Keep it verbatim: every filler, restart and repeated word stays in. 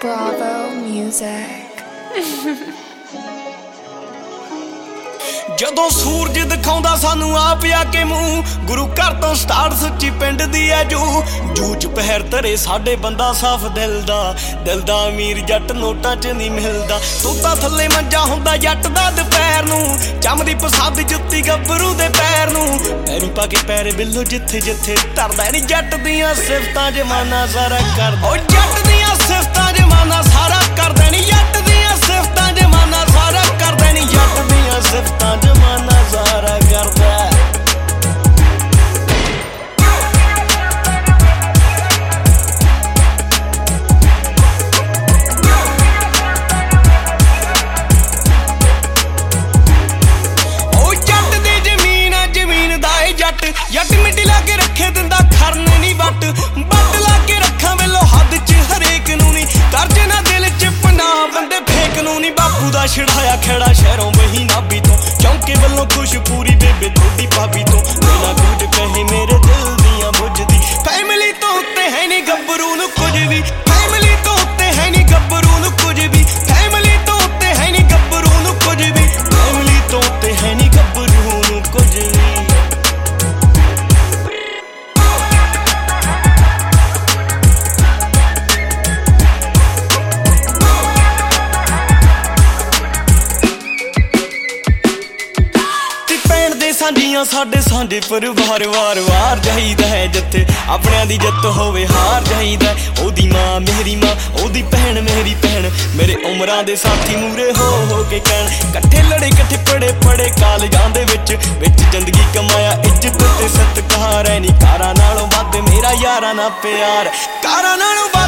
Bravo Music। ਜਦੋਂ ਸੂਰਜ ਦਿਖਾਉਂਦਾ ਸਾਨੂੰ ਆਪ ਆ ਕੇ ਮੂੰਹ, ਗੁਰੂ ਘਰ ਤੋਂ ਸਟਾਰਟ ਸੱਚੀ ਪਿੰਡ ਦੀ ਐ ਜੂ ਜੂ ਚ ਪਹਿਰ ਧਰੇ ਸਾਡੇ ਬੰਦਾ ਸਾਫ ਦਿਲ ਦਾ ਦਿਲ ਦਾ ਅਮੀਰ ਜੱਟ ਨੋਟਾਂ ਚ ਨਹੀਂ ਮਿਲਦਾ। ਤੋਤਾ ਥੱਲੇ ਮੰਜਾ ਹੁੰਦਾ ਜੱਟ ਦਾ ਦੁਪਹਿਰ ਨੂੰ, ਚਮਦੀ ਪਸੰਦ ਜੁੱਤੀ ਗੱਭਰੂ ਦੇ ਪੈਰ ਨੂੰ, ਪੈਰੀ ਪਾ ਕੇ ਪੈਰ ਬਿੱਲੋ ਜਿੱਥੇ ਜਿੱਥੇ ਧਰਦਾ ਨੀ ਜੱਟ ਦੀਆਂ ਸਿਫਤਾਂ ਜਮਾਨਾ ਸਾਰਾ ਕਰਦਾ। ਓ ਜੱਟ ਦੀਆਂ ਸਿਫਤਾਂ ਜਮਾਨਾ ਸਾਰਾ ਕਰਦਾ ਨੀ, ਜੱਟ ਦੀਆਂ ਸਿਫਤਾਂ ਜਮਾਨਾ ਸਾਰਾ ਕਰਦਾ ਨੀ, ਜੱਟ ਦੀਆਂ ਸਿਫਤਾਂ ਜਮਾਨਾ ਸਾਰਾ ਕਰਦਾ। ਉਹ ਜੱਟ ਦੀ ਜ਼ਮੀਨ ਆ ਜ਼ਮੀਨ ਦਾ ਏ ਜੱਟ, ਜੱਟ ਮਿੱਟੀ ਲਾ ਕੇ ਰੱਖੇ ਦਿੰਦਾ ਖਰਨ ਨੀ ਵੱਟ, ਵੱਟ ਲਾ ਕੇ ਰੱਖਾਂ ਵੇਲੋ ਹੱਦ ਚ ਹਰੇਕ ਨੂੰ ਨੀ, ਕਰਜ ਨਾ ਦਿਲ ਚ ਪਨਾ ਬੰਦੇ ਫੇਕ ਨੂੰ ਨੀ। ਬਾਪੂ ਦਾ ਛੜਾਇਆ ਖੇੜਾ ਸ਼ਹਿਰੋਂ ਵਹੀ ਨਾਭੀ ਤੋਂ, ਚੌਂਕੇ ਵੱਲੋਂ ਖੁਸ਼ ਪੂਰੀ ਬੇਬੇ ਥੋੜੀ ਭਾਬੀ ਤੋਂ, ਬਿਨਾ ਕੁਝ ਕਹੇ ਮੇਰੇ ਦਿਲ ਦੀਆਂ ਬੁੱਝਦੀ। ਫੈਮਿਲੀ ਤੋਂ ਉੱਤੇ ਹੈ ਨੀ ਗੱਭਰੂ ਨੂੰ ਕੁਝ ਵੀ, ਫੈਮਿਲੀ ਤੋਂ ਉੱਤੇ ਹੈ ਨੀ ਗੱਭਰੂ ਨੂੰ ਕੁਝ ਵੀ, ਫੈਮਿਲੀ ਤੋਂ ਉੱਤੇ ਹੈ ਨੀ ਗੱਭਰੂ ਨੂੰ ਕੁਝ ਵੀ, ਫੈਮਿਲੀ ਤੋਂ ਉੱਤੇ ਹੈ ਨੀ ਗੱਭਰੂ ਨੂੰ ਕੁਝ ਵੀ। ਸਾਂਝੀਆਂ ਸਾਡੇ ਸਾਂਝੇ ਪਰਿਵਾਰ ਵਾਰ ਵਾਰ ਜਾਈਦਾ ਹੈ ਜਿੱਥੇ ਆਪਣਿਆਂ ਦੀ ਜਿੱਤ ਹੋਵੇ ਹਾਰ ਜਾਈਦਾ। ਉਹਦੀ ਮਾਂ ਮੇਰੀ ਮਾਂ, ਉਹਦੀ ਭੈਣ ਮੇਰੀ ਭੈਣ, ਮੇਰੇ ਉਮਰਾਂ ਦੇ ਸਾਥੀ ਮੂਰੇ ਹੋ ਹੋ ਕੇ ਕਹਿਣ, ਇਕੱਠੇ ਲੜੇ ਇਕੱਠੇ ਪੜੇ ਪੜੇ ਕਾਲਜਾਂ ਦੇ ਵਿੱਚ ਵਿੱਚ ਜ਼ਿੰਦਗੀ ਕਮਾਇਆ ਇੱਜ਼ਤ ਤੇ ਸਤਿਕਾਰ ਐ ਨੀ ਕਾਰਾਂ ਨਾਲੋਂ ਵੱਧ ਮੇਰਾ ਯਾਰਾਂ ਨਾਲ ਪਿਆਰ, ਕਾਰਾਂ ਨਾਲੋਂ